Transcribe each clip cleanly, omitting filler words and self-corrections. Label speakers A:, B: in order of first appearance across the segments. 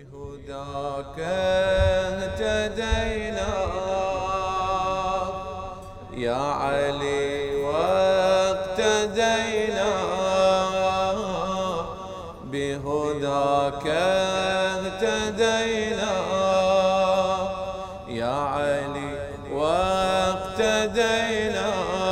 A: بهداك اهتدينا يا علي واقتدينا بهداك اهتدينا يا علي واقتدينا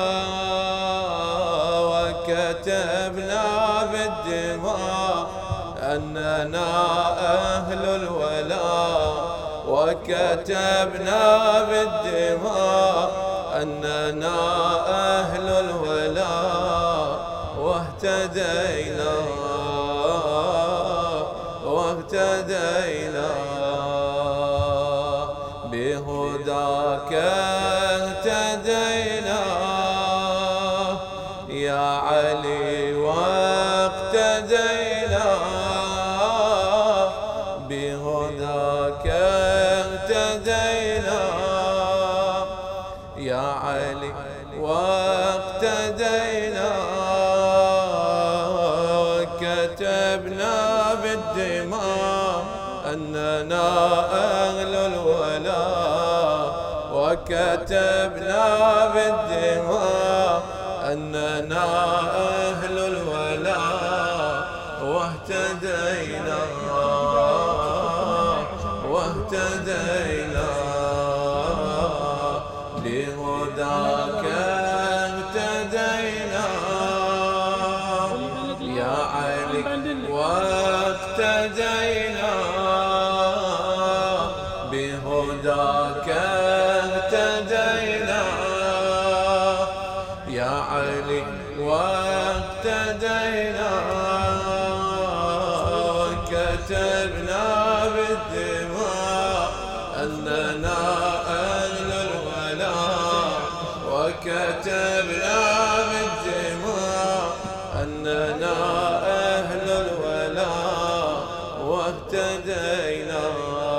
A: وكتبنا بالدماء أننا أهل الولاء وكتبنا بالدماء أننا أهل الولاء واهتدينا بهداك اهتدينا يا علي واقتدينا بهداك اهتدينا يا علي واقتدينا وكتبنا بالدماء أننا أهل الولاء وكتبنا بالدماء أننا أهل الولاء واهتدينا بهداك اهتدينا يا علي واقتدينا بهداك اهتدينا يا علي واقتدينا كتبنا بالدماء أننا أهل الولاء وكتبنا بالدماء أننا أهل الولاء واهتدينا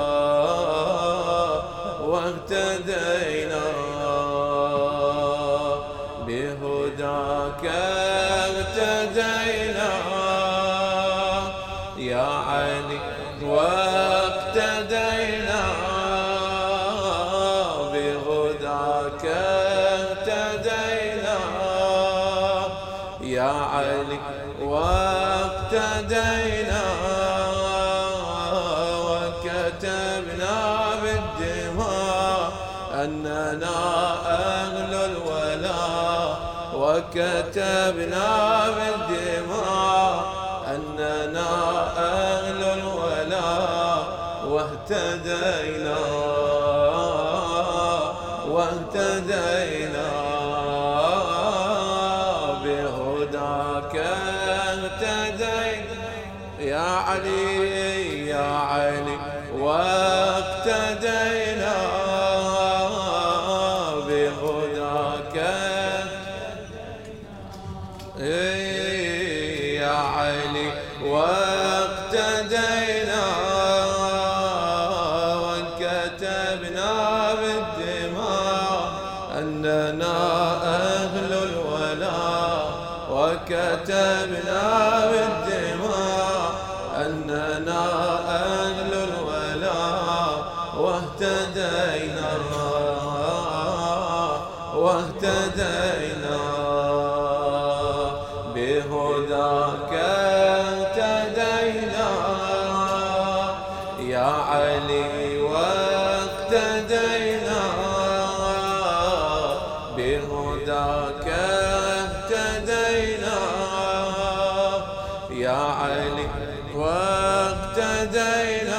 A: بهداك اهتدينا يا علي واقتدينا بهداك اهتدينا يا علي واقتدينا وكتبنا بالدماء أننا أهل الولاء وكتبنا بالدماء أننا أهل الولاء واهتدينا بهداك اهتدينا يا علي واقتدينا بهداك يا علي واقتدينا وكتبنا بالدماء أننا أهل الولاء وكتبنا بالدماء أننا أهل الولاء واهتدينا بهداك اهتدينا يا علي واقتدينا بهداك اهتدينا يا علي واقتدينا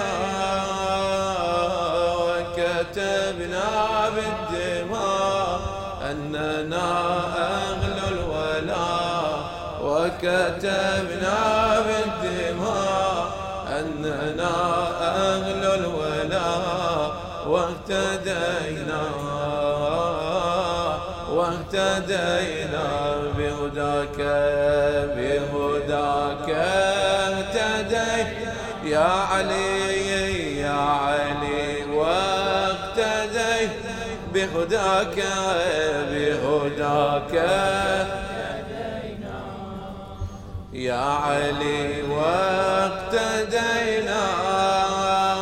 A: وكتبنا بالدماء أننا أهل الولاء وكتبنا بالدماء أننا أهل الولاء واهتدينا بهداك اهتدينا يا علي واقتدينا بهداك يا علي واقتدينا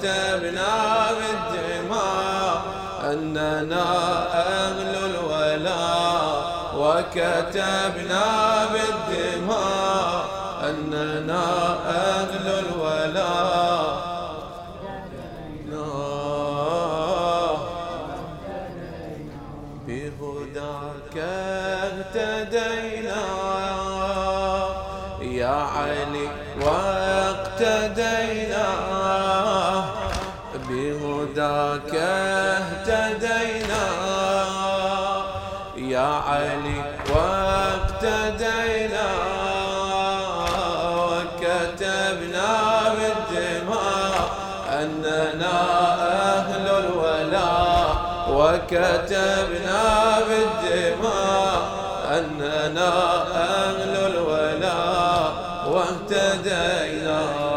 A: وكتبنا بالدماء أننا أهل الولاء وكتبنا بالدماء أننا أهل الولاء بهداك اهتدينا يا علي واقتدينا بهداك اهتدينا يا علي واقتدينا وكتبنا بالدماء أننا أهل الولاء وكتبنا بالدماء أننا أهل الولاء واهتدينا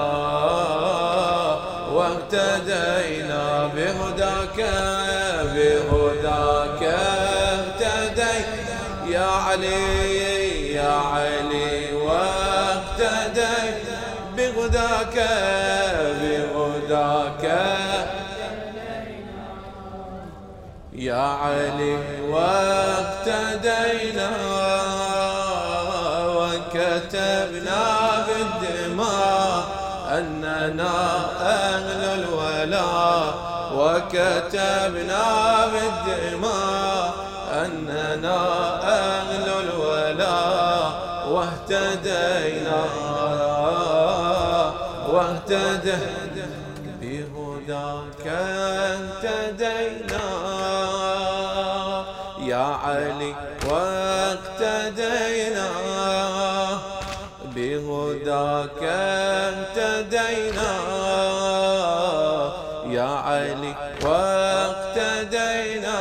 A: بهداك اهتدينا يا علي واهتدينا بهداك يا علي واقتدينا وكتبنا بالدماء أننا أهل الولاء وكتبنا بالدماء أننا أهل الولاء واهتدينا بهداك اهتدينا يا علي واقتدينا بهداك اهتدينا يا علي واقتدينا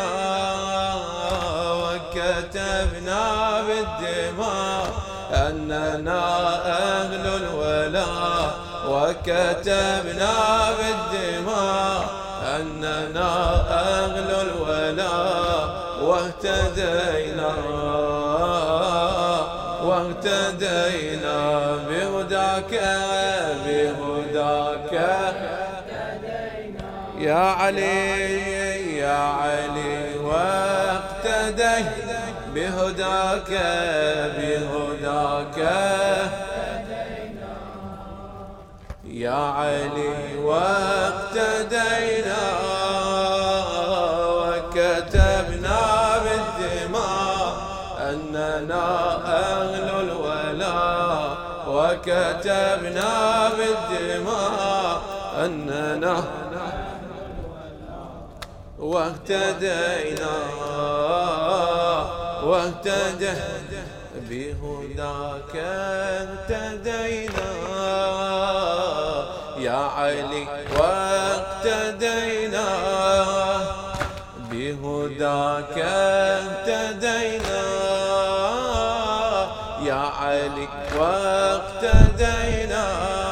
A: وكتبنا بالدماء أننا أهل الولاء وكتبنا بالدماء أننا أهل الولاء واهتدينا بهداك يا علي واقتدينا بهداك يا علي واقتدينا وكتبنا بالدماء أننا أهل الولاء وكتبنا بالدماء أننا واهتدينا بهداك اهتدينا يا علي واقتدينا بهداك اهتدينا يا علي واقتدينا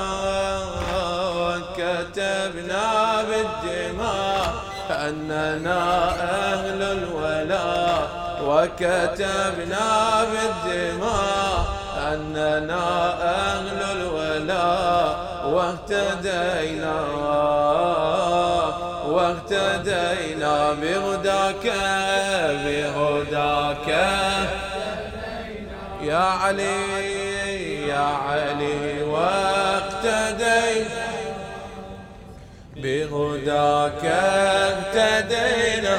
A: وكتبنا بالدماء أننا أهل الولاء وكتبنا بالدماء أننا أهل الولاء واهتدينا بهداك يا علي واقتدينا بهداك اهتدينا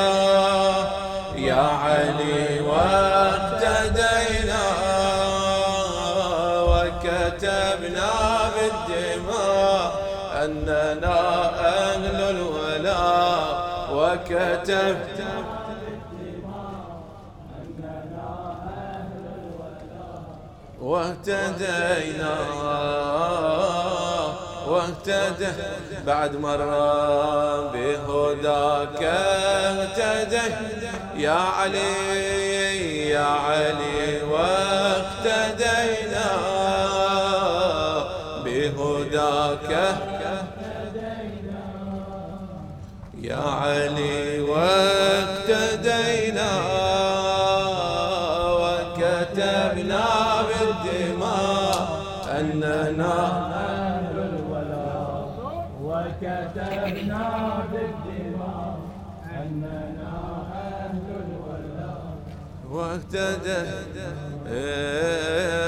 A: يا علي واقتدينا وكتبنا بالدماء أننا أهل الولاء وكتبنا واهتدينا بعد مرة بهداك اهتدينا يا علي واقتدينا بهداك يا علي واقتدينا وكتبنا بالدماء أننا
B: كتبنا بالدماء أننا أهل الولاء
A: واهتدى